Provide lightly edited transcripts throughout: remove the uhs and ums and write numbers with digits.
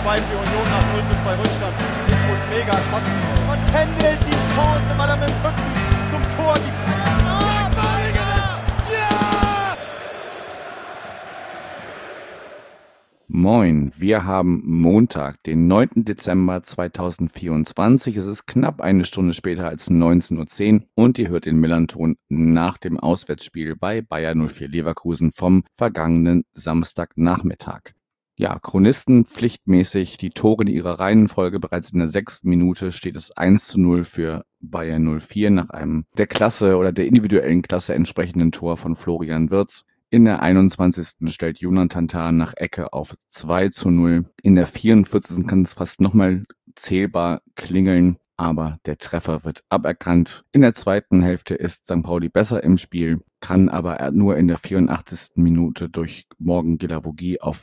2 für Union nach 0:2 Rückstand. Infos mega kotzen. Und Kendall die Chance, weil er mit dem Rücken zum Tor die Moin, wir haben Montag, den 9. Dezember 2024. Es ist knapp eine Stunde später als 19:10 Uhr und ihr hört den Millanton nach dem Auswärtsspiel bei Bayer 04 Leverkusen vom vergangenen Samstagnachmittag. Ja, Chronisten pflichtmäßig die Tore in ihrer Reihenfolge. Bereits in der 6. Minute steht es 1:0 für Bayer 04 nach einem der Klasse oder der individuellen Klasse entsprechenden Tor von Florian Wirtz. In der 21. stellt Jonathan Tah nach Ecke auf 2:0. In der 44. kann es fast nochmal zählbar klingeln, aber der Treffer wird aberkannt. In der zweiten Hälfte ist St. Pauli besser im Spiel, kann aber nur in der 84. Minute durch Morgan Guilavogui auf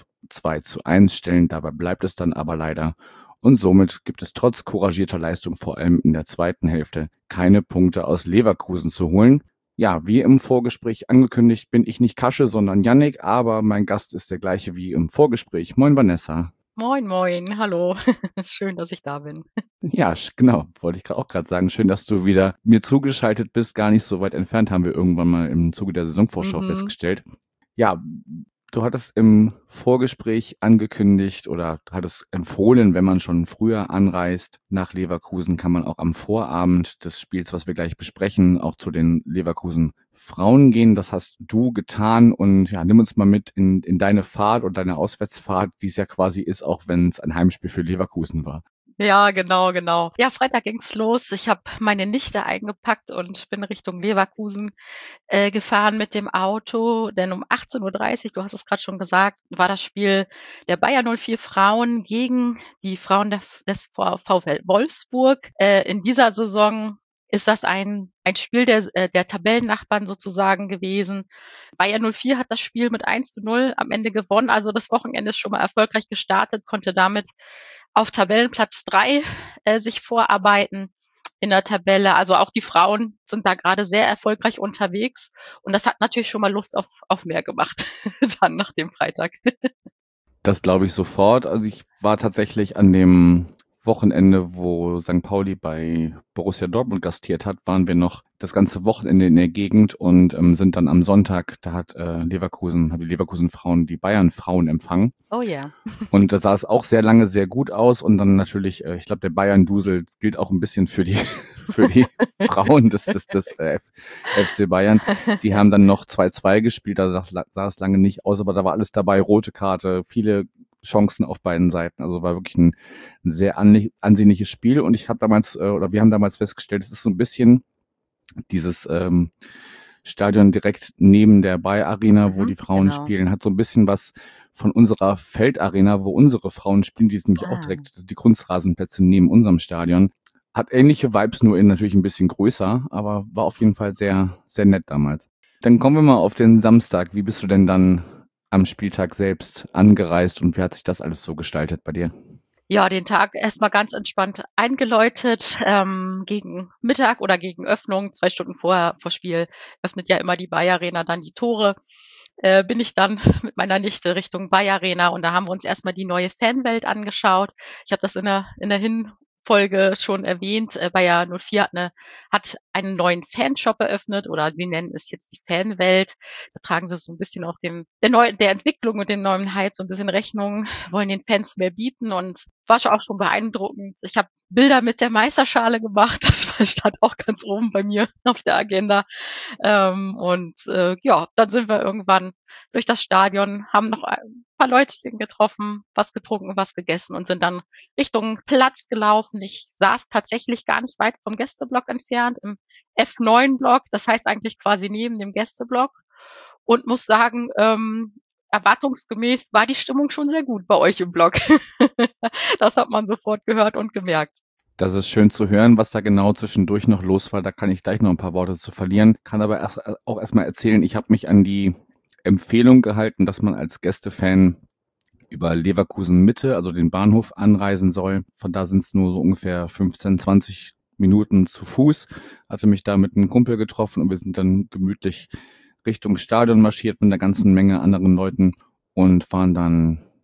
2:1 stellen. Dabei bleibt es dann aber leider. Und somit gibt es trotz couragierter Leistung vor allem in der zweiten Hälfte keine Punkte aus Leverkusen zu holen. Ja, wie im Vorgespräch angekündigt, bin ich nicht Kasche, sondern Yannick, aber mein Gast ist der gleiche wie im Vorgespräch. Moin Vanessa. Moin, moin, hallo. Schön, dass ich da bin. Ja, genau, wollte ich auch gerade sagen. Schön, dass du wieder mir zugeschaltet bist. Gar nicht so weit entfernt, haben wir irgendwann mal im Zuge der Saisonvorschau festgestellt. Ja, du hattest im Vorgespräch angekündigt oder hattest empfohlen, wenn man schon früher anreist nach Leverkusen, kann man auch am Vorabend des Spiels, was wir gleich besprechen, auch zu den Leverkusen Frauen gehen. Das hast du getan und ja, nimm uns mal mit in deine Fahrt und deine Auswärtsfahrt, die es ja quasi ist, auch wenn es ein Heimspiel für Leverkusen war. Ja, genau. Ja, Freitag ging's los. Ich habe meine Nichte eingepackt und bin Richtung Leverkusen gefahren mit dem Auto, denn um 18:30 Uhr, du hast es gerade schon gesagt, war das Spiel der Bayer 04 Frauen gegen die Frauen des VfL Wolfsburg. In dieser Saison ist das ein Spiel der Tabellennachbarn sozusagen gewesen. Bayer 04 hat das Spiel mit 1:0 am Ende gewonnen, also das Wochenende ist schon mal erfolgreich gestartet, konnte damit auf Tabellenplatz 3 sich vorarbeiten in der Tabelle. Also auch die Frauen sind da gerade sehr erfolgreich unterwegs. Und das hat natürlich schon mal Lust auf mehr gemacht, dann nach dem Freitag. Das glaube ich sofort. Also ich war tatsächlich an dem Wochenende, wo St. Pauli bei Borussia Dortmund gastiert hat, waren wir noch das ganze Wochenende in der Gegend und sind dann am Sonntag, da hat haben die Leverkusen Frauen die Bayern Frauen empfangen. Oh ja. Und da sah es auch sehr lange sehr gut aus und dann natürlich, ich glaube, der Bayern-Dusel gilt auch ein bisschen für die für die Frauen des FC Bayern. Die haben dann noch 2:2 gespielt, da sah es lange nicht aus, aber da war alles dabei, rote Karte, viele Chancen auf beiden Seiten. Also war wirklich ein sehr ansehnliches Spiel und wir haben damals festgestellt, es ist so ein bisschen dieses Stadion direkt neben der Bayer Arena, wo die Frauen spielen, hat so ein bisschen was von unserer Feldarena, wo unsere Frauen spielen, die sind nämlich auch direkt die Kunstrasenplätze neben unserem Stadion. Hat ähnliche Vibes, nur natürlich ein bisschen größer, aber war auf jeden Fall sehr, sehr nett damals. Dann kommen wir mal auf den Samstag. Wie bist du denn dann am Spieltag selbst angereist und wie hat sich das alles so gestaltet bei dir? Ja, den Tag erstmal ganz entspannt eingeläutet. Gegen Mittag oder gegen Öffnung, 2 Stunden vor Spiel, öffnet ja immer die Bayer Arena dann die Tore. Bin ich dann mit meiner Nichte Richtung Bayer Arena und da haben wir uns erstmal die neue Fanwelt angeschaut. Ich habe das in der Hinfolge schon erwähnt. Bayer 04 hat einen neuen Fanshop eröffnet oder sie nennen es jetzt die Fanwelt. Da tragen sie so ein bisschen auch der Entwicklung und dem neuen Hype so ein bisschen Rechnung, wollen den Fans mehr bieten und war auch schon beeindruckend. Ich habe Bilder mit der Meisterschale gemacht, das stand auch ganz oben bei mir auf der Agenda. Ja, dann sind wir irgendwann durch das Stadion, haben noch ein paar Leutchen getroffen, was getrunken, was gegessen und sind dann Richtung Platz gelaufen. Ich saß tatsächlich gar nicht weit vom Gästeblock entfernt, im F9-Block, das heißt eigentlich quasi neben dem Gästeblock und muss sagen, erwartungsgemäß war die Stimmung schon sehr gut bei euch im Block. Das hat man sofort gehört und gemerkt. Das ist schön zu hören, was da genau zwischendurch noch los war. Da kann ich gleich noch ein paar Worte zu verlieren. Kann aber erstmal erzählen, ich habe mich an die Empfehlung gehalten, dass man als Gästefan über Leverkusen Mitte, also den Bahnhof, anreisen soll. Von da sind es nur so ungefähr 15, 20 Minuten zu Fuß. Hatte mich da mit einem Kumpel getroffen und wir sind dann gemütlich Richtung Stadion marschiert mit einer ganzen Menge anderen Leuten und fahren dann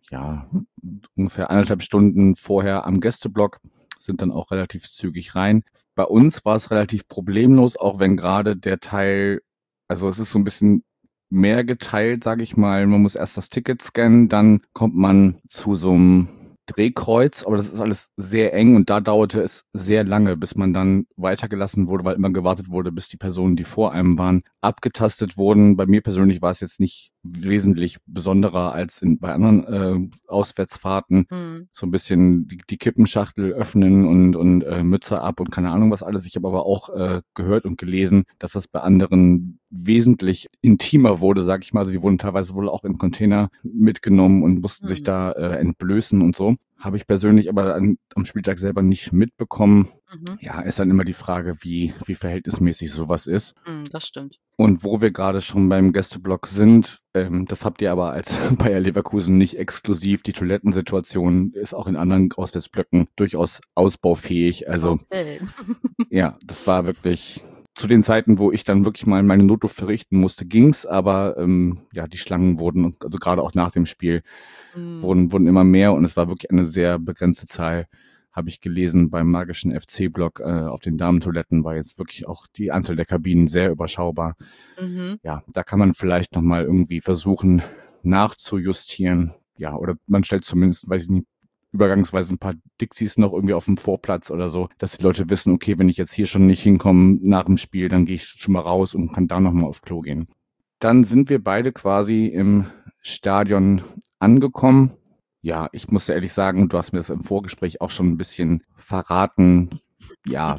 ja, ungefähr 1,5 Stunden vorher am Gästeblock, sind dann auch relativ zügig rein. Bei uns war es relativ problemlos, auch wenn gerade der Teil, also es ist so ein bisschen mehr geteilt, sage ich mal. Man muss erst das Ticket scannen, dann kommt man zu so einem Drehkreuz, aber das ist alles sehr eng und da dauerte es sehr lange, bis man dann weitergelassen wurde, weil immer gewartet wurde, bis die Personen, die vor einem waren, abgetastet wurden. Bei mir persönlich war es jetzt nicht wesentlich besonderer als bei anderen Auswärtsfahrten. Mhm. So ein bisschen die Kippenschachtel öffnen und Mütze ab und keine Ahnung was alles. Ich habe aber auch gehört und gelesen, dass das bei anderen wesentlich intimer wurde, sag ich mal. Also die wurden teilweise wohl auch in Container mitgenommen und mussten sich da entblößen und so. Habe ich persönlich aber am Spieltag selber nicht mitbekommen. Mhm. Ja, ist dann immer die Frage, wie verhältnismäßig sowas ist. Das stimmt. Und wo wir gerade schon beim Gästeblock sind, das habt ihr aber als Bayer Leverkusen nicht exklusiv. Die Toilettensituation ist auch in anderen Auswärtsblöcken durchaus ausbaufähig. Also Okay. ja, das war wirklich zu den Zeiten, wo ich dann wirklich mal meine Notdurft verrichten musste, ging's, aber ja, die Schlangen wurden, also gerade auch nach dem Spiel, wurden immer mehr und es war wirklich eine sehr begrenzte Zahl, habe ich gelesen, beim magischen FC-Block auf den Damentoiletten war jetzt wirklich auch die Anzahl der Kabinen sehr überschaubar. Mhm. Ja, da kann man vielleicht nochmal irgendwie versuchen nachzujustieren. Ja, oder man stellt zumindest, weiß ich nicht, übergangsweise ein paar Dixies noch irgendwie auf dem Vorplatz oder so, dass die Leute wissen, okay, wenn ich jetzt hier schon nicht hinkomme nach dem Spiel, dann gehe ich schon mal raus und kann da nochmal auf Klo gehen. Dann sind wir beide quasi im Stadion angekommen. Ja, ich muss ehrlich sagen, du hast mir das im Vorgespräch auch schon ein bisschen verraten. Ja,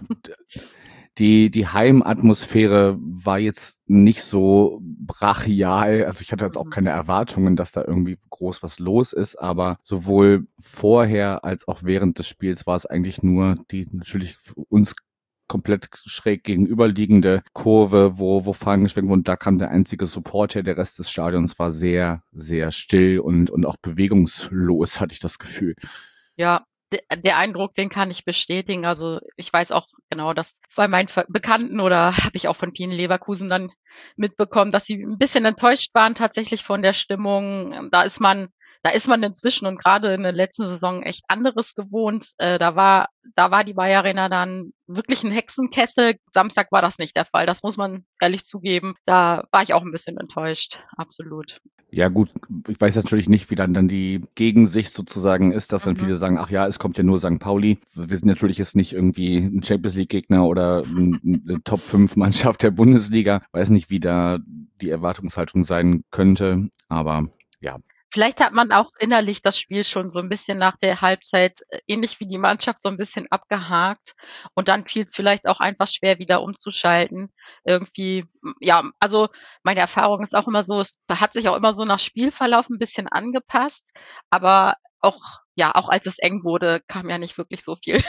die Heimatmosphäre war jetzt nicht so brachial. Also ich hatte jetzt auch keine Erwartungen, dass da irgendwie groß was los ist, aber sowohl vorher als auch während des Spiels war es eigentlich nur die natürlich für uns komplett schräg gegenüberliegende Kurve, wo Fahnen geschwenkt wurden. Da kam der einzige Support her. Der Rest des Stadions war sehr, sehr still und auch bewegungslos, hatte ich das Gefühl. Ja, der Eindruck, den kann ich bestätigen. Also ich weiß auch genau, dass bei meinen Bekannten oder habe ich auch von vielen Leverkusen dann mitbekommen, dass sie ein bisschen enttäuscht waren tatsächlich von der Stimmung. Da ist man inzwischen und gerade in der letzten Saison echt anderes gewohnt. Da war die Bayer Arena dann wirklich ein Hexenkessel. Samstag war das nicht der Fall. Das muss man ehrlich zugeben. Da war ich auch ein bisschen enttäuscht. Absolut. Ja gut, ich weiß natürlich nicht, wie dann die Gegensicht sozusagen ist, dass dann Mhm. viele sagen, ach ja, es kommt ja nur St. Pauli. Wir sind natürlich jetzt nicht irgendwie ein Champions League Gegner oder eine Top 5 Mannschaft der Bundesliga. Weiß nicht, wie da die Erwartungshaltung sein könnte, aber ja. Vielleicht hat man auch innerlich das Spiel schon so ein bisschen nach der Halbzeit, ähnlich wie die Mannschaft, so ein bisschen abgehakt und dann fiel es vielleicht auch einfach schwer, wieder umzuschalten. Irgendwie, ja, also meine Erfahrung ist auch immer so, es hat sich auch immer so nach Spielverlauf ein bisschen angepasst, aber auch als es eng wurde, kam ja nicht wirklich so viel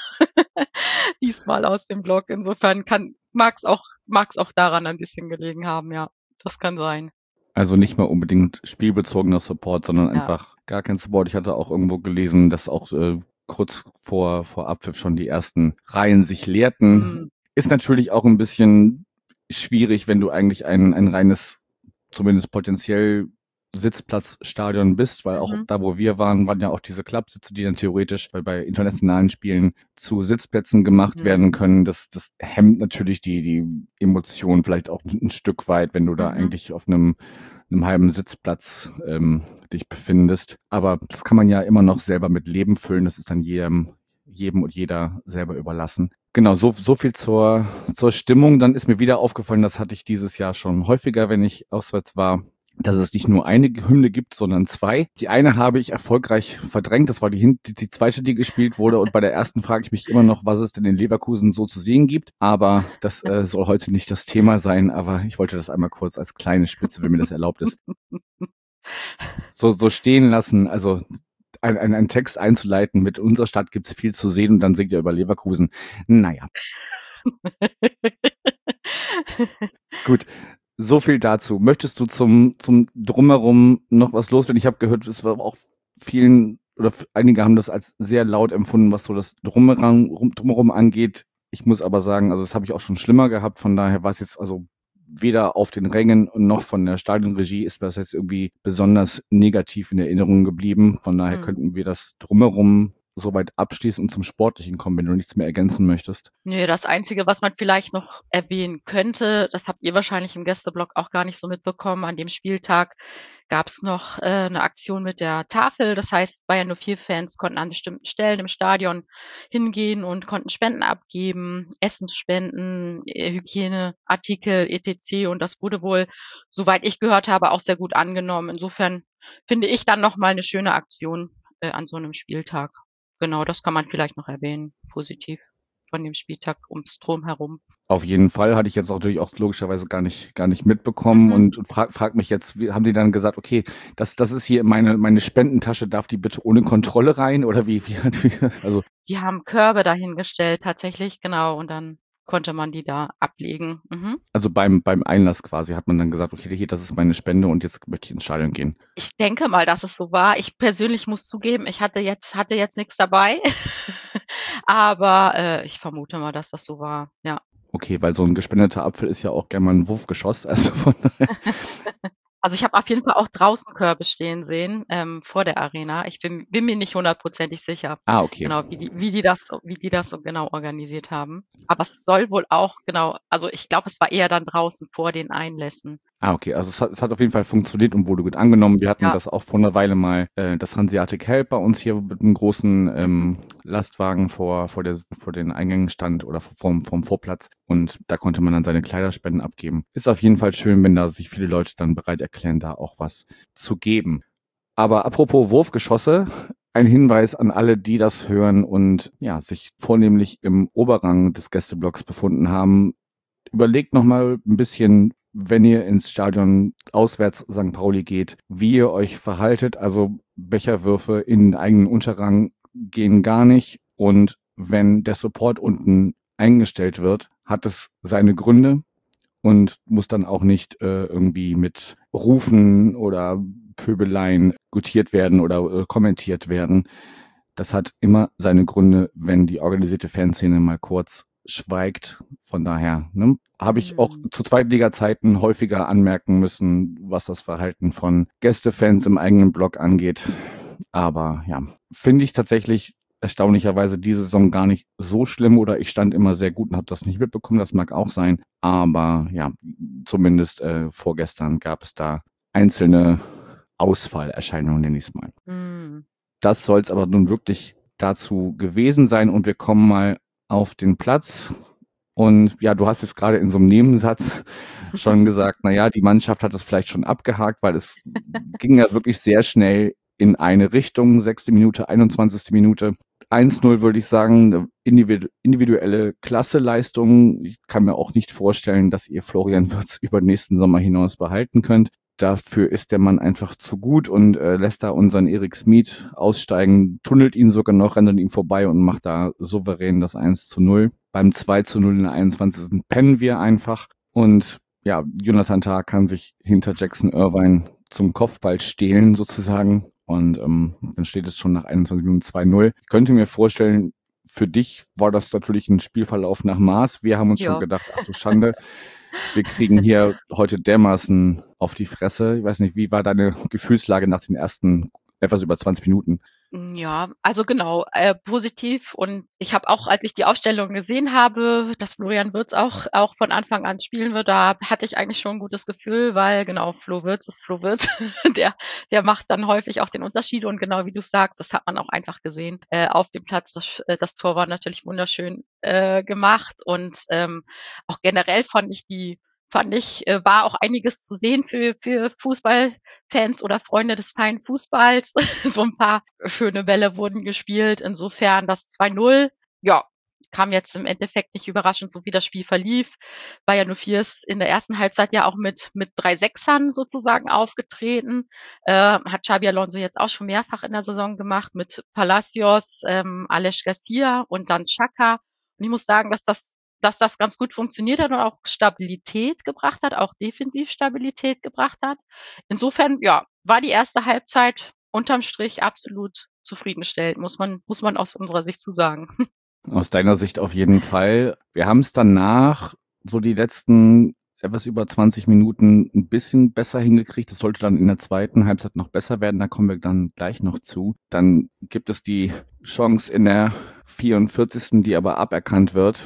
diesmal aus dem Block. Insofern mag's auch daran ein bisschen gelegen haben, ja. Das kann sein. Also nicht mal unbedingt spielbezogener Support, sondern Ja. einfach gar kein Support. Ich hatte auch irgendwo gelesen, dass auch kurz vor Abpfiff schon die ersten Reihen sich leerten. Ist natürlich auch ein bisschen schwierig, wenn du eigentlich ein reines, zumindest potenziell Sitzplatzstadion bist, weil auch da, wo wir waren ja auch diese Klappsitze, die dann theoretisch bei internationalen Spielen zu Sitzplätzen gemacht werden können. Das hemmt natürlich die Emotionen vielleicht auch ein Stück weit, wenn du da eigentlich auf einem halben Sitzplatz dich befindest. Aber das kann man ja immer noch selber mit Leben füllen. Das ist dann jedem und jeder selber überlassen. Genau, so viel zur Stimmung. Dann ist mir wieder aufgefallen, das hatte ich dieses Jahr schon häufiger, wenn ich auswärts war, dass es nicht nur eine Hymne gibt, sondern zwei. Die eine habe ich erfolgreich verdrängt. Das war die zweite, die gespielt wurde. Und bei der ersten frage ich mich immer noch, was es denn in Leverkusen so zu sehen gibt. Aber das soll heute nicht das Thema sein. Aber ich wollte das einmal kurz als kleine Spitze, wenn mir das erlaubt ist, so stehen lassen. Also einen Text einzuleiten mit unserer Stadt gibt's viel zu sehen und dann singt ihr über Leverkusen. Naja. Gut. So viel dazu. Möchtest du zum Drumherum noch was loswerden? Ich habe gehört, es war auch vielen oder einige haben das als sehr laut empfunden, was so das Drumherum angeht. Ich muss aber sagen, also das habe ich auch schon schlimmer gehabt. Von daher war es jetzt also weder auf den Rängen noch von der Stadionregie ist das jetzt irgendwie besonders negativ in Erinnerung geblieben. Von daher könnten wir das drumherum soweit abschließen und zum Sportlichen kommen, wenn du nichts mehr ergänzen möchtest. Nee, das Einzige, was man vielleicht noch erwähnen könnte, das habt ihr wahrscheinlich im Gästeblog auch gar nicht so mitbekommen, an dem Spieltag gab es noch eine Aktion mit der Tafel. Das heißt, Bayern 04-Fans konnten an bestimmten Stellen im Stadion hingehen und konnten Spenden abgeben, Essensspenden, Hygieneartikel, etc. Und das wurde wohl, soweit ich gehört habe, auch sehr gut angenommen. Insofern finde ich dann nochmal eine schöne Aktion an so einem Spieltag. Genau, das kann man vielleicht noch erwähnen, positiv von dem Spieltag ums Drumherum. Auf jeden Fall hatte ich jetzt natürlich auch logischerweise gar nicht mitbekommen und frag mich jetzt, wie haben die dann gesagt, okay, das ist hier meine Spendentasche, darf die bitte ohne Kontrolle rein oder wie also Die haben Körbe dahingestellt tatsächlich, genau, und dann konnte man die da ablegen. also beim Einlass quasi hat man dann gesagt, okay, hier, das ist meine Spende und jetzt möchte ich ins Stadion gehen. Ich denke mal, dass es so war. Ich persönlich muss zugeben, ich hatte jetzt nichts dabei, aber ich vermute mal, dass das so war, ja. Okay, weil so ein gespendeter Apfel ist ja auch gerne mal ein Wurfgeschoss, also von daher. Also ich habe auf jeden Fall auch draußen Körbe stehen sehen, vor der Arena. Ich bin mir nicht hundertprozentig sicher, Ah, okay. genau, wie die das so genau organisiert haben. Aber es soll wohl auch, genau, also ich glaube, es war eher dann draußen vor den Einlässen. Ah, okay. Also es hat auf jeden Fall funktioniert und wurde gut angenommen. Wir hatten Ja. das auch vor einer Weile mal, das Hanseatic Help bei uns hier mit einem großen Lastwagen vor den Eingängen stand oder vom Vorplatz. Und da konnte man dann seine Kleiderspenden abgeben. Ist auf jeden Fall schön, wenn da sich viele Leute dann bereit erklären, da auch was zu geben. Aber apropos Wurfgeschosse, ein Hinweis an alle, die das hören und ja, sich vornehmlich im Oberrang des Gästeblocks befunden haben. Überlegt nochmal ein bisschen, wenn ihr ins Stadion auswärts St. Pauli geht, wie ihr euch verhaltet. Also Becherwürfe in den eigenen Unterrang gehen gar nicht. Und wenn der Support unten eingestellt wird, hat es seine Gründe und muss dann auch nicht irgendwie mit Rufen oder Pöbeleien gutiert werden oder kommentiert werden. Das hat immer seine Gründe, wenn die organisierte Fanszene mal kurz schweigt. Von daher habe ich auch zu Zweitliga-Zeiten häufiger anmerken müssen, was das Verhalten von Gästefans im eigenen Blog angeht. Aber ja, finde ich tatsächlich erstaunlicherweise diese Saison gar nicht so schlimm oder ich stand immer sehr gut und habe das nicht mitbekommen, das mag auch sein. Aber ja, zumindest vorgestern gab es da einzelne Ausfallerscheinungen, nenne ich es mal. Das soll es aber nun wirklich dazu gewesen sein und wir kommen mal auf den Platz. Und ja, du hast jetzt gerade in so einem Nebensatz schon gesagt, naja, die Mannschaft hat es vielleicht schon abgehakt, weil es ging ja wirklich sehr schnell in eine Richtung. 6. Minute, 21. Minute. 1-0 würde ich sagen, individuelle Klasseleistung. Ich kann mir auch nicht vorstellen, dass ihr Florian Wirtz über den nächsten Sommer hinaus behalten könnt. Dafür ist der Mann einfach zu gut und lässt da unseren Erik Smith aussteigen, tunnelt ihn sogar noch, rennt an ihm vorbei und macht da souverän das 1-0. Beim 2-0 in der 21. pennen wir einfach und ja, Jonathan Tah kann sich hinter Jackson Irvine zum Kopfball stehlen sozusagen und dann steht es schon nach 21 Minuten 2-0. Ich könnte mir vorstellen, für dich war das natürlich ein Spielverlauf nach Maß. Wir haben uns schon gedacht, ach du Schande, wir kriegen hier heute dermaßen auf die Fresse. Ich weiß nicht, wie war deine Gefühlslage nach den ersten etwas über 20 Minuten? Ja, also genau, positiv. Und ich habe auch, als ich die Aufstellung gesehen habe, dass Florian Wirtz auch von Anfang an spielen wird, da hatte ich eigentlich schon ein gutes Gefühl, weil genau, Flo Wirtz ist Flo Wirtz. Der macht dann häufig auch den Unterschied und genau wie du sagst, das hat man auch einfach gesehen auf dem Platz. Das Tor war natürlich wunderschön gemacht und auch generell war auch einiges zu sehen für Fußballfans oder Freunde des feinen Fußballs. So ein paar schöne Bälle wurden gespielt. Insofern das 2-0, ja, kam jetzt im Endeffekt nicht überraschend, so wie das Spiel verlief. Bayern 04 ist in der ersten Halbzeit ja auch mit 3 Sechsern sozusagen aufgetreten. Hat Xabi Alonso jetzt auch schon mehrfach in der Saison gemacht mit Palacios, Aleix Garcia und dann Xhaka. Und ich muss sagen, dass das ganz gut funktioniert hat und auch Stabilität gebracht hat, auch Defensivstabilität gebracht hat. Insofern, ja, war die erste Halbzeit unterm Strich absolut zufriedenstellend, muss man aus unserer Sicht so sagen. Aus deiner Sicht auf jeden Fall. Wir haben es danach so die letzten etwas über 20 Minuten ein bisschen besser hingekriegt. Das sollte dann in der zweiten Halbzeit noch besser werden. Da kommen wir dann gleich noch zu. Dann gibt es die Chance in der 44., die aber aberkannt wird.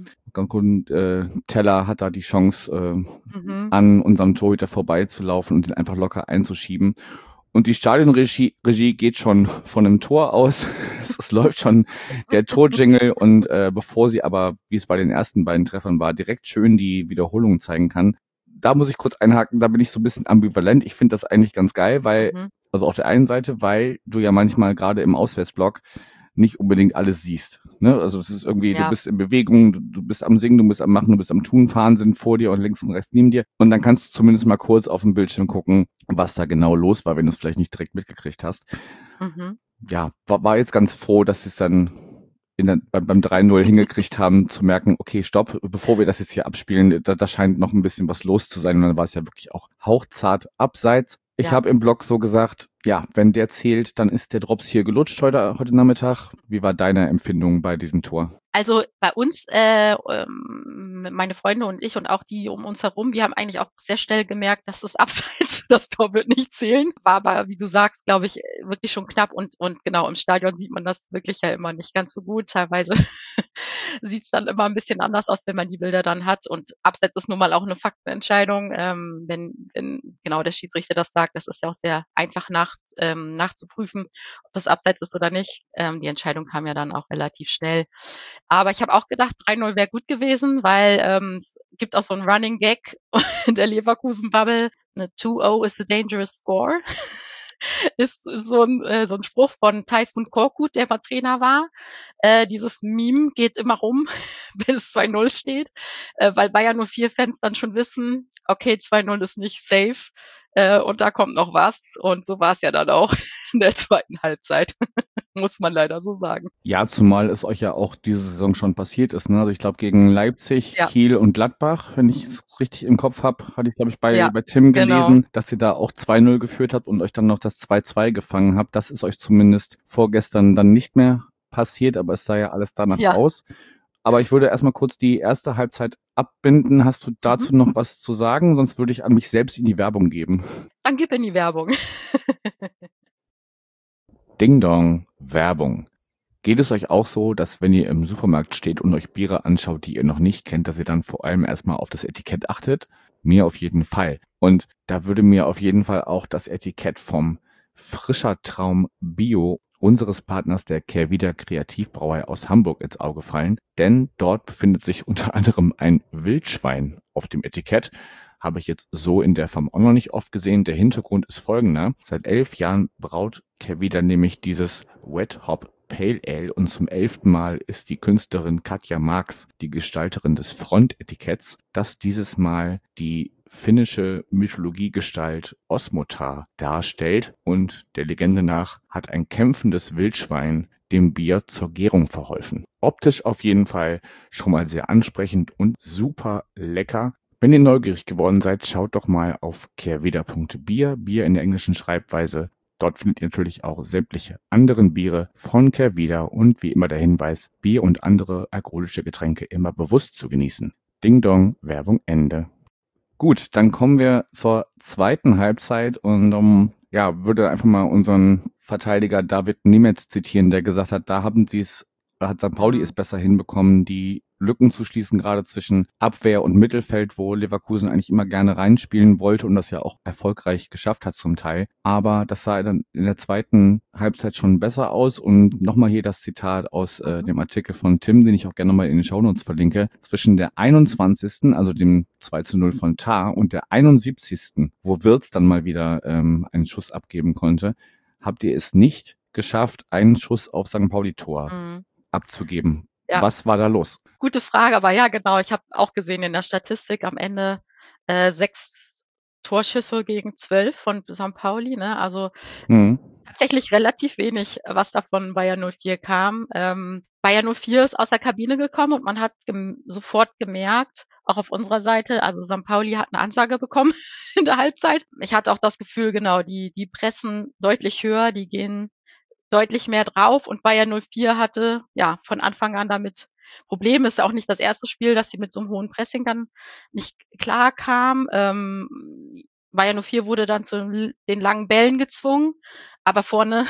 Teller hat da die Chance, an unserem Torhüter vorbeizulaufen und ihn einfach locker einzuschieben. Und die Stadionregie geht schon von einem Tor aus. Es läuft schon der Torjingle und bevor sie aber, wie es bei den ersten beiden Treffern war, direkt schön die Wiederholung zeigen kann. Da muss ich kurz einhaken, da bin ich so ein bisschen ambivalent. Ich finde das eigentlich ganz geil, weil, also auf der einen Seite, weil du ja manchmal gerade im Auswärtsblock nicht unbedingt alles siehst. Ne? Also es ist irgendwie, du bist in Bewegung, du bist am Singen, du bist am Machen, du bist am Tun, Fahren sind vor dir und links und rechts neben dir. Und dann kannst du zumindest mal kurz auf dem Bildschirm gucken, was da genau los war, wenn du es vielleicht nicht direkt mitgekriegt hast. Ja, war jetzt ganz froh, dass sie es dann beim 3-0 hingekriegt haben, zu merken, okay, stopp, bevor wir das jetzt hier abspielen, da scheint noch ein bisschen was los zu sein. Und dann war es ja wirklich auch hauchzart abseits. Ich habe im Blog so gesagt, ja, wenn der zählt, dann ist der Drops hier gelutscht heute Nachmittag. Wie war deine Empfindung bei diesem Tor? Also bei uns, meine Freunde und ich und auch die um uns herum, wir haben eigentlich auch sehr schnell gemerkt, dass das Abseits, das Tor wird nicht zählen. War aber, wie du sagst, glaube ich, wirklich schon knapp und genau, im Stadion sieht man das wirklich ja immer nicht ganz so gut. Teilweise sieht es dann immer ein bisschen anders aus, wenn man die Bilder dann hat. Und Abseits ist nun mal auch eine Faktenentscheidung. Wenn genau der Schiedsrichter das sagt, das ist ja auch sehr einfach nachzuprüfen, ob das Abseits ist oder nicht. Die Entscheidung kam ja dann auch relativ schnell. Aber ich habe auch gedacht, 3-0 wäre gut gewesen, weil es gibt auch so einen Running Gag in der Leverkusen-Bubble. Eine 2-0 is a dangerous score. Ist so ein Spruch von Tayfun Korkut, der mal Trainer war. Dieses Meme geht immer rum, wenn es 2-0 steht, weil Bayern 04-Fans dann schon wissen, okay, 2-0 ist nicht safe und da kommt noch was. Und so war es ja dann auch in der zweiten Halbzeit. Muss man leider so sagen. Ja, zumal es euch ja auch diese Saison schon passiert ist. Ne? Also ich glaube gegen Leipzig, Kiel und Gladbach, wenn ich es richtig im Kopf habe, hatte ich, glaube ich, bei Tim gelesen, dass ihr da auch 2-0 geführt habt und euch dann noch das 2-2 gefangen habt. Das ist euch zumindest vorgestern dann nicht mehr passiert, aber es sah ja alles danach aus. Aber ich würde erstmal kurz die erste Halbzeit abbinden. Hast du dazu noch was zu sagen? Sonst würde ich an mich selbst in die Werbung geben. Dann gib in die Werbung. Ding Dong, Werbung. Geht es euch auch so, dass wenn ihr im Supermarkt steht und euch Biere anschaut, die ihr noch nicht kennt, dass ihr dann vor allem erstmal auf das Etikett achtet? Mir auf jeden Fall. Und da würde mir auf jeden Fall auch das Etikett vom Frischer Traum Bio unseres Partners der Kehrwieder Kreativbrauerei aus Hamburg ins Auge fallen, denn dort befindet sich unter anderem ein Wildschwein auf dem Etikett. Habe ich jetzt so in der Form auch noch nicht oft gesehen. Der Hintergrund ist folgender. Seit 11 Jahren braut Kehrwieder nämlich dieses Wet Hop Pale Ale und zum 11. Mal ist die Künstlerin Katja Marx die Gestalterin des Frontetiketts, das dieses Mal die finnische Mythologiegestalt Osmotar darstellt und der Legende nach hat ein kämpfendes Wildschwein dem Bier zur Gärung verholfen. Optisch auf jeden Fall schon mal sehr ansprechend und super lecker. Wenn ihr neugierig geworden seid, schaut doch mal auf kehrwieder.bier, Bier in der englischen Schreibweise. Dort findet ihr natürlich auch sämtliche anderen Biere von Kehrwieder und wie immer der Hinweis, Bier und andere alkoholische Getränke immer bewusst zu genießen. Ding Dong, Werbung Ende. Gut, dann kommen wir zur zweiten Halbzeit und würde einfach mal unseren Verteidiger David Niemetz zitieren, der gesagt hat, hat St. Pauli es besser hinbekommen, die Lücken zu schließen, gerade zwischen Abwehr und Mittelfeld, wo Leverkusen eigentlich immer gerne reinspielen wollte und das ja auch erfolgreich geschafft hat zum Teil. Aber das sah dann in der zweiten Halbzeit schon besser aus. Und nochmal hier das Zitat aus dem Artikel von Tim, den ich auch gerne nochmal in den Shownotes verlinke. Zwischen der 21., also dem 2-0 von Tah, und der 71., wo Wirtz dann mal wieder einen Schuss abgeben konnte, habt ihr es nicht geschafft, einen Schuss auf St. Pauli-Tor abzugeben. Ja. Was war da los? Gute Frage, aber ja, genau. Ich habe auch gesehen in der Statistik am Ende 6 Torschüsse gegen 12 von St. Pauli. Ne? Also tatsächlich relativ wenig, was davon Bayern 04 kam. Bayern 04 ist aus der Kabine gekommen und man hat sofort gemerkt, auch auf unserer Seite, also St. Pauli hat eine Ansage bekommen in der Halbzeit. Ich hatte auch das Gefühl, genau, die pressen deutlich höher, die gehen deutlich mehr drauf und Bayern 04 hatte ja von Anfang an damit Problem. Ist auch nicht das erste Spiel, dass sie mit so einem hohen Pressing dann nicht klar kam. Bayern 04 wurde dann zu den langen Bällen gezwungen, aber vorne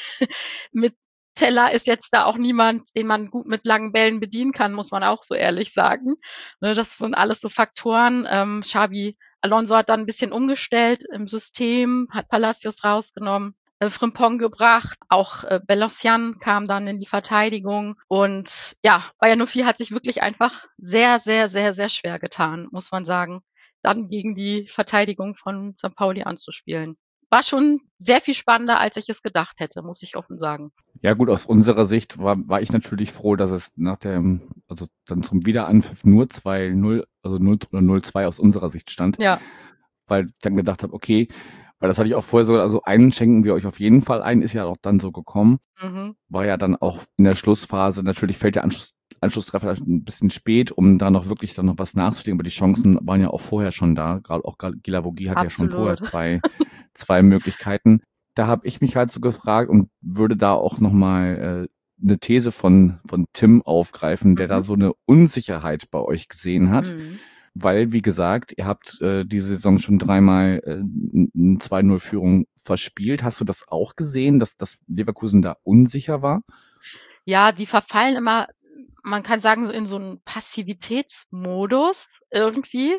mit Teller ist jetzt da auch niemand, den man gut mit langen Bällen bedienen kann, muss man auch so ehrlich sagen. Ne, das sind alles so Faktoren. Xabi Alonso hat dann ein bisschen umgestellt im System, hat Palacios rausgenommen, Frimpong gebracht, auch Belassian kam dann in die Verteidigung und ja, Bayern 04 hat sich wirklich einfach sehr, sehr, sehr, sehr schwer getan, muss man sagen, dann gegen die Verteidigung von St. Pauli anzuspielen. War schon sehr viel spannender, als ich es gedacht hätte, muss ich offen sagen. Ja gut, aus unserer Sicht war ich natürlich froh, dass es also dann zum Wiederanpfiff nur 2-0, also 0 oder 0-2 aus unserer Sicht stand. Ja. Weil ich dann gedacht habe, okay, weil das hatte ich auch vorher so, also einen schenken wir euch auf jeden Fall ein, ist ja auch dann so gekommen. War ja dann auch in der Schlussphase, natürlich fällt der Anschlusstreffer ein bisschen spät, um da noch wirklich dann noch was nachzulegen, aber die Chancen waren ja auch vorher schon da. Gerade Guilavogui hat ja schon vorher zwei Möglichkeiten. Da habe ich mich halt so gefragt und würde da auch nochmal eine These von Tim aufgreifen, der da so eine Unsicherheit bei euch gesehen hat. Weil, wie gesagt, ihr habt diese Saison schon dreimal eine 2-0-Führung verspielt. Hast du das auch gesehen, dass Leverkusen da unsicher war? Ja, die verfallen immer, man kann sagen, in so einen Passivitätsmodus irgendwie.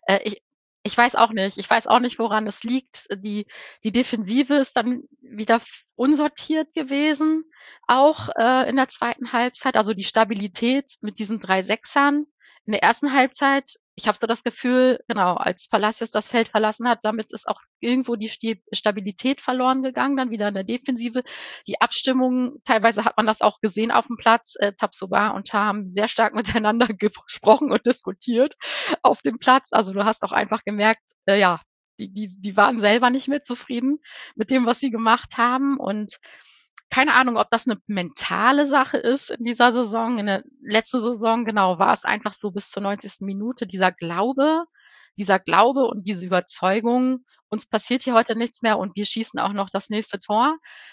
Ich weiß auch nicht. Ich weiß auch nicht, woran es liegt. Die Defensive ist dann wieder unsortiert gewesen, auch in der zweiten Halbzeit. Also die Stabilität mit diesen 3 Sechsern. In der ersten Halbzeit, ich habe so das Gefühl, genau, als Palacios das Feld verlassen hat, damit ist auch irgendwo die Stabilität verloren gegangen, dann wieder in der Defensive. Die Abstimmung, teilweise hat man das auch gesehen auf dem Platz, Tapsoba und Tah haben sehr stark miteinander gesprochen und diskutiert auf dem Platz. Also du hast auch einfach gemerkt, ja, die waren selber nicht mehr zufrieden mit dem, was sie gemacht haben und keine Ahnung, ob das eine mentale Sache ist in dieser Saison. In der letzten Saison, genau, war es einfach so bis zur 90. Minute dieser Glaube und diese Überzeugung, uns passiert hier heute nichts mehr und wir schießen auch noch das nächste Tor.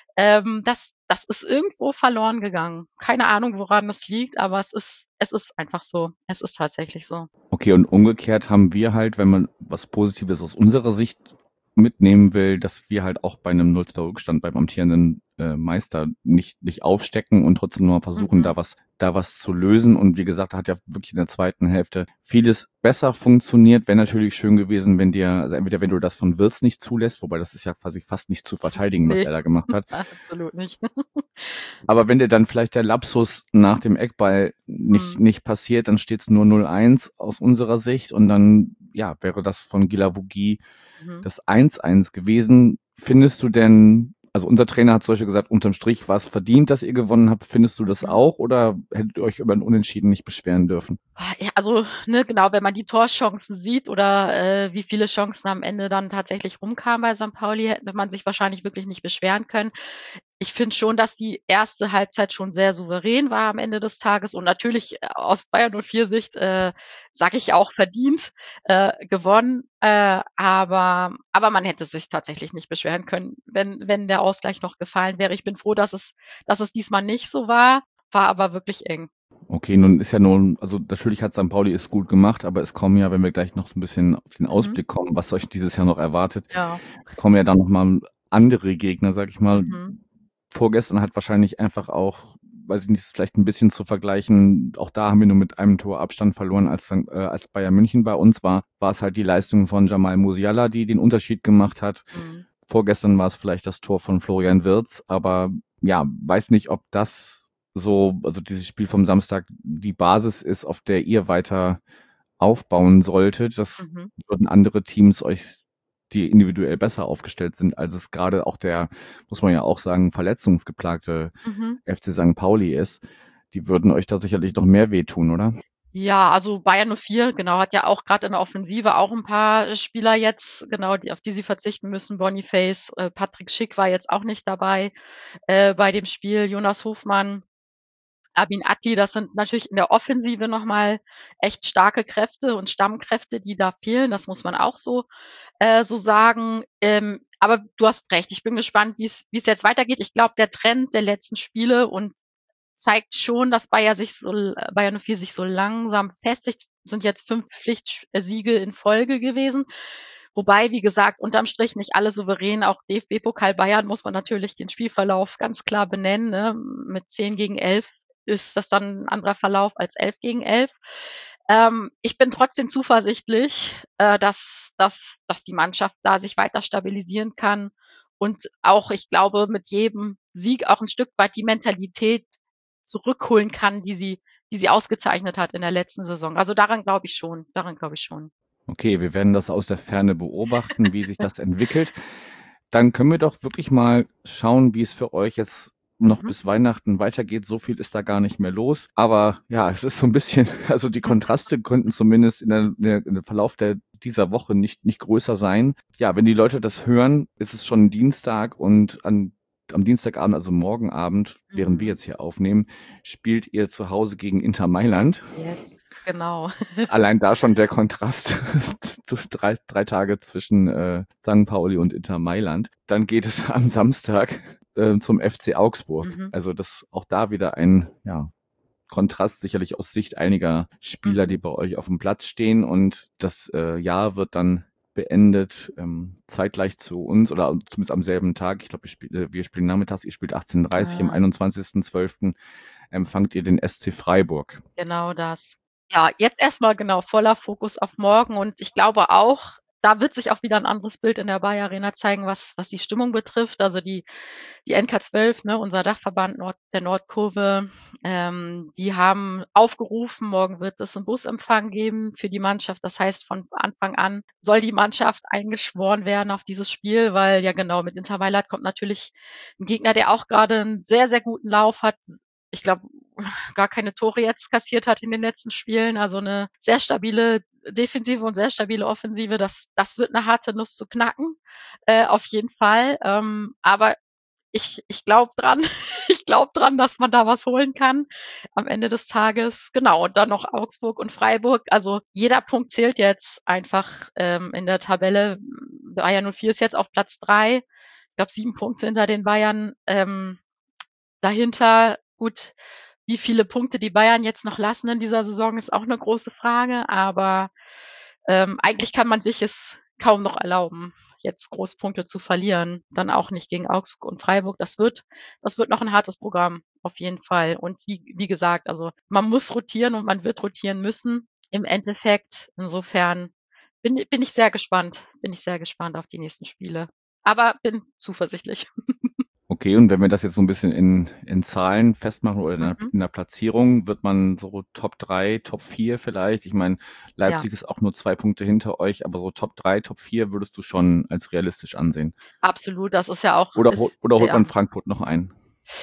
Das ist irgendwo verloren gegangen. Keine Ahnung, woran das liegt, aber es ist einfach so. Es ist tatsächlich so. Okay, und umgekehrt haben wir halt, wenn man was Positives aus unserer Sicht mitnehmen will, dass wir halt auch bei einem 0-2 Rückstand beim amtierenden Meister nicht aufstecken und trotzdem nur versuchen, da was zu lösen. Und wie gesagt, hat ja wirklich in der zweiten Hälfte vieles besser funktioniert. Wäre natürlich schön gewesen, wenn entweder wenn du das von Wirtz nicht zulässt, wobei das ist ja quasi fast nicht zu verteidigen, was er da gemacht hat. Absolut nicht. Aber wenn dir dann vielleicht der Lapsus nach dem Eckball nicht passiert, dann steht es nur 0-1 aus unserer Sicht und dann ja wäre das von Guilavogui das 1-1 gewesen. Findest du denn, also unser Trainer hat solche gesagt, unterm Strich war es verdient, dass ihr gewonnen habt. Findest du das auch oder hättet ihr euch über ein Unentschieden nicht beschweren dürfen? Ja, also, ne, genau, wenn man die Torchancen sieht oder wie viele Chancen am Ende dann tatsächlich rumkamen bei St. Pauli, hätte man sich wahrscheinlich wirklich nicht beschweren können. Ich finde schon, dass die erste Halbzeit schon sehr souverän war am Ende des Tages und natürlich aus Bayern 04 Sicht, sage ich auch verdient gewonnen. Aber man hätte sich tatsächlich nicht beschweren können, wenn der Ausgleich noch gefallen wäre. Ich bin froh, dass es diesmal nicht so war aber wirklich eng. Okay, nun ist ja also natürlich hat St. Pauli es gut gemacht, aber es kommen ja, wenn wir gleich noch ein bisschen auf den Ausblick kommen, was euch dieses Jahr noch erwartet, kommen ja dann nochmal andere Gegner, sag ich mal. Vorgestern hat wahrscheinlich einfach auch, weiß ich nicht, ist vielleicht ein bisschen zu vergleichen, auch da haben wir nur mit einem Tor Abstand verloren, als Bayern München bei uns war es halt die Leistung von Jamal Musiala, die den Unterschied gemacht hat. Vorgestern war es vielleicht das Tor von Florian Wirtz, aber ja, weiß nicht, ob das so, also dieses Spiel vom Samstag die Basis ist, auf der ihr weiter aufbauen solltet. Das würden andere Teams euch, die individuell besser aufgestellt sind, als es gerade auch der, muss man ja auch sagen, verletzungsgeplagte FC St. Pauli ist. Die würden euch da sicherlich noch mehr wehtun, oder? Ja, also Bayern 04, genau, hat ja auch gerade in der Offensive auch ein paar Spieler jetzt, genau, auf die sie verzichten müssen. Boniface, Patrick Schick war jetzt auch nicht dabei bei dem Spiel. Jonas Hofmann, Abin Atti, das sind natürlich in der Offensive nochmal echt starke Kräfte und Stammkräfte, die da fehlen. Das muss man auch so sagen. Aber du hast recht. Ich bin gespannt, wie es jetzt weitergeht. Ich glaube, der Trend der letzten Spiele und zeigt schon, dass Bayern 04 sich so langsam festigt. Sind jetzt 5 Pflichtsiege in Folge gewesen. Wobei, wie gesagt, unterm Strich nicht alle souverän. Auch DFB-Pokal Bayern muss man natürlich den Spielverlauf ganz klar benennen. Ne? Mit 10-11 ist das dann ein anderer Verlauf als 11-11. Ich bin trotzdem zuversichtlich, dass die Mannschaft da sich weiter stabilisieren kann und auch, ich glaube, mit jedem Sieg auch ein Stück weit die Mentalität zurückholen kann, die sie ausgezeichnet hat in der letzten Saison. Also daran glaube ich schon. Okay, wir werden das aus der Ferne beobachten, wie sich das entwickelt. Dann können wir doch wirklich mal schauen, wie es für euch jetzt noch bis Weihnachten weitergeht. So viel ist da gar nicht mehr los. Aber ja, es ist so ein bisschen, also die Kontraste könnten zumindest in der Verlauf dieser Woche nicht größer sein. Ja, wenn die Leute das hören, ist es schon Dienstag und am Dienstagabend, also morgen Abend, während wir jetzt hier aufnehmen, spielt ihr zu Hause gegen Inter Mailand. Yes, genau. Allein da schon der Kontrast, drei Tage zwischen St. Pauli und Inter Mailand. Dann geht es am Samstag zum FC Augsburg. Also das auch da wieder ein Kontrast, sicherlich aus Sicht einiger Spieler, die bei euch auf dem Platz stehen. Und das Jahr wird dann beendet, zeitgleich zu uns oder zumindest am selben Tag. Ich glaube, wir spielen nachmittags, ihr spielt 18:30 am 21.12. empfangt ihr den SC Freiburg. Genau das. Ja, jetzt erstmal genau voller Fokus auf morgen und ich glaube auch, da wird sich auch wieder ein anderes Bild in der Bayer Arena zeigen, was die Stimmung betrifft. Also die NK12, ne, unser Dachverband der Nordkurve, die haben aufgerufen, morgen wird es einen Busempfang geben für die Mannschaft. Das heißt, von Anfang an soll die Mannschaft eingeschworen werden auf dieses Spiel, weil ja genau mit Inter Mailand kommt natürlich ein Gegner, der auch gerade einen sehr, sehr guten Lauf hat. Ich glaube, gar keine Tore jetzt kassiert hat in den letzten Spielen. Also eine sehr stabile Defensive und sehr stabile Offensive. Das wird eine harte Nuss zu knacken, auf jeden Fall. Aber ich glaube dran, dass man da was holen kann am Ende des Tages. Genau, und dann noch Augsburg und Freiburg. Also jeder Punkt zählt jetzt einfach in der Tabelle. Bayern 04 ist jetzt auf Platz 3. Ich glaube 7 Punkte hinter den Bayern. Dahinter, gut, wie viele Punkte die Bayern jetzt noch lassen in dieser Saison, ist auch eine große Frage. Aber eigentlich kann man sich es kaum noch erlauben, jetzt Großpunkte zu verlieren. Dann auch nicht gegen Augsburg und Freiburg. Das wird noch ein hartes Programm, auf jeden Fall. Und wie gesagt, also man muss rotieren und man wird rotieren müssen im Endeffekt. Insofern bin ich sehr gespannt. Auf die nächsten Spiele. Aber bin zuversichtlich. Okay, und wenn wir das jetzt so ein bisschen in Zahlen festmachen oder in der Platzierung, wird man so Top 3, Top 4 vielleicht? Ich meine, Leipzig ist auch nur 2 Punkte hinter euch, aber so Top 3, Top 4 würdest du schon als realistisch ansehen? Absolut, das ist ja auch... Oder holt man Frankfurt noch ein?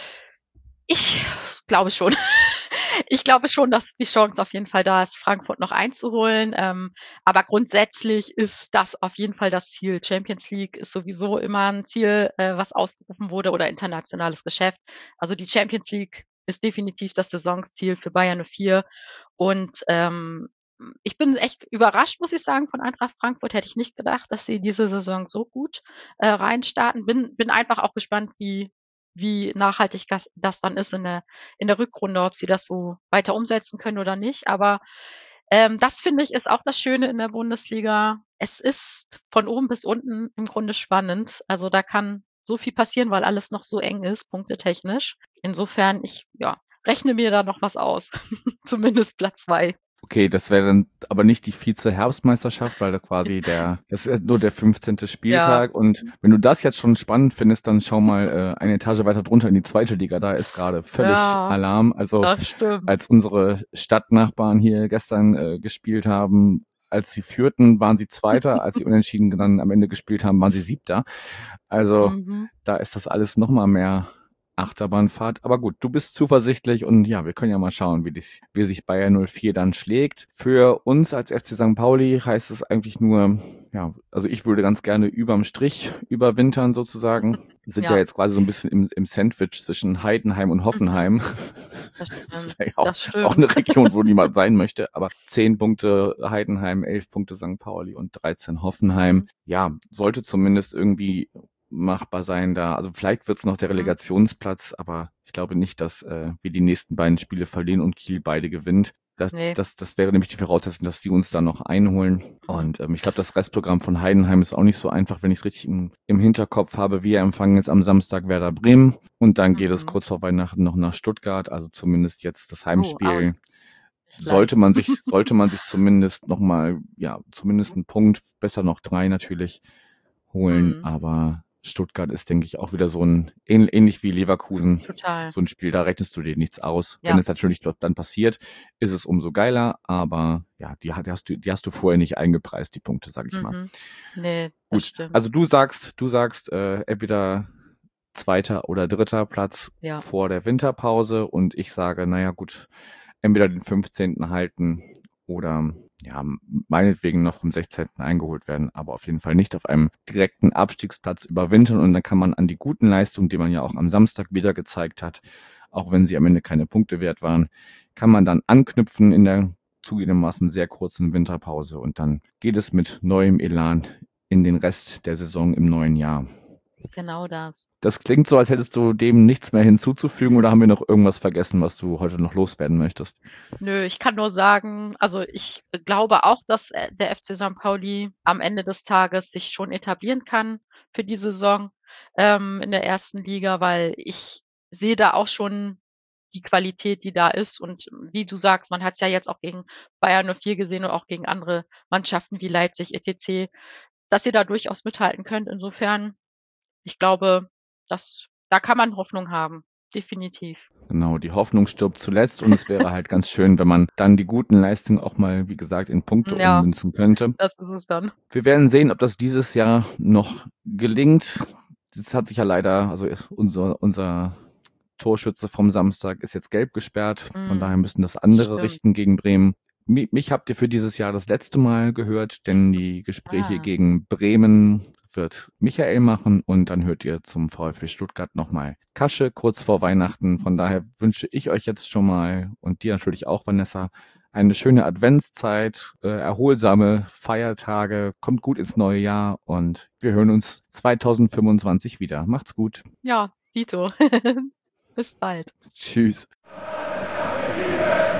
Ich glaube schon. Ich glaube schon, dass die Chance auf jeden Fall da ist, Frankfurt noch einzuholen. Aber grundsätzlich ist das auf jeden Fall das Ziel. Champions League ist sowieso immer ein Ziel, was ausgerufen wurde, oder internationales Geschäft. Also die Champions League ist definitiv das Saisonziel für Bayern 04. Und ich bin echt überrascht, muss ich sagen, von Eintracht Frankfurt. Hätte ich nicht gedacht, dass sie diese Saison so gut reinstarten. Bin einfach auch gespannt, wie nachhaltig das dann ist in der Rückrunde, ob sie das so weiter umsetzen können oder nicht. Aber das finde ich ist auch das Schöne in der Bundesliga. Es ist von oben bis unten im Grunde spannend. Also da kann so viel passieren, weil alles noch so eng ist, punktetechnisch. Insofern, ich rechne mir da noch was aus. Zumindest Platz 2. Okay, das wäre dann aber nicht die Vize-Herbstmeisterschaft, weil da quasi das ist nur der 15. Spieltag. Ja. Und wenn du das jetzt schon spannend findest, dann schau mal eine Etage weiter drunter in die 2. Liga. Da ist gerade völlig Alarm. Also als unsere Stadtnachbarn hier gestern gespielt haben, als sie führten, waren sie Zweiter. Als sie unentschieden dann am Ende gespielt haben, waren sie 7. Also da ist das alles noch mal mehr Achterbahnfahrt. Aber gut, du bist zuversichtlich und ja, wir können ja mal schauen, wie sich Bayern 04 dann schlägt. Für uns als FC St. Pauli heißt es eigentlich nur, also ich würde ganz gerne überm Strich überwintern sozusagen. Wir sind ja jetzt quasi so ein bisschen im Sandwich zwischen Heidenheim und Hoffenheim. Das ist auch eine Region, wo niemand sein möchte. Aber 10 Punkte Heidenheim, 11 Punkte St. Pauli und 13 Hoffenheim. Ja, sollte zumindest irgendwie machbar sein da. Also vielleicht wird es noch der Relegationsplatz, aber ich glaube nicht, dass wir die nächsten beiden Spiele verlieren und Kiel beide gewinnt. Nee. Das wäre nämlich die Voraussetzung, dass die uns da noch einholen. Und ich glaube, das Restprogramm von Heidenheim ist auch nicht so einfach, wenn ich es richtig im Hinterkopf habe. Wir empfangen jetzt am Samstag Werder Bremen und dann geht es kurz vor Weihnachten noch nach Stuttgart, also zumindest jetzt das Heimspiel. Sollte man sich zumindest nochmal, zumindest einen Punkt, besser noch 3 natürlich holen, aber Stuttgart ist, denke ich, auch wieder so ein, ähnlich wie Leverkusen, Total. so ein Spiel, da rechnest du dir nichts aus. Ja. Wenn es natürlich dort dann passiert, ist es umso geiler, aber ja, die hast du vorher nicht eingepreist, die Punkte, sag ich mal. Nee, das Gut, stimmt. also du sagst entweder 2. oder 3. Platz vor der Winterpause und ich sage, naja gut, entweder den 15. halten oder meinetwegen noch vom 16. eingeholt werden, aber auf jeden Fall nicht auf einem direkten Abstiegsplatz überwintern und dann kann man an die guten Leistungen, die man ja auch am Samstag wieder gezeigt hat, auch wenn sie am Ende keine Punkte wert waren, kann man dann anknüpfen in der zugegebenermaßen sehr kurzen Winterpause und dann geht es mit neuem Elan in den Rest der Saison im neuen Jahr. Genau das. Das klingt so, als hättest du dem nichts mehr hinzuzufügen oder haben wir noch irgendwas vergessen, was du heute noch loswerden möchtest? Nö, ich kann nur sagen, also ich glaube auch, dass der FC St. Pauli am Ende des Tages sich schon etablieren kann für die Saison in der ersten Liga, weil ich sehe da auch schon die Qualität, die da ist. Und wie du sagst, man hat es ja jetzt auch gegen Bayern 04 gesehen und auch gegen andere Mannschaften wie Leipzig, etc., dass ihr da durchaus mithalten könnt. Insofern, ich glaube, da kann man Hoffnung haben. Definitiv. Genau, die Hoffnung stirbt zuletzt und es wäre halt ganz schön, wenn man dann die guten Leistungen auch mal, wie gesagt, in Punkte ummünzen könnte. Das ist es dann. Wir werden sehen, ob das dieses Jahr noch gelingt. Jetzt hat sich ja leider, also unser Torschütze vom Samstag ist jetzt gelb gesperrt. Von daher müssen das andere richten gegen Bremen. Mich habt ihr für dieses Jahr das letzte Mal gehört, denn die Gespräche gegen Bremen wird Michael machen und dann hört ihr zum VfB Stuttgart nochmal Kasche kurz vor Weihnachten. Von daher wünsche ich euch jetzt schon mal und dir natürlich auch, Vanessa, eine schöne Adventszeit, erholsame Feiertage, kommt gut ins neue Jahr und wir hören uns 2025 wieder. Macht's gut. Ja, Dito. Bis bald. Tschüss.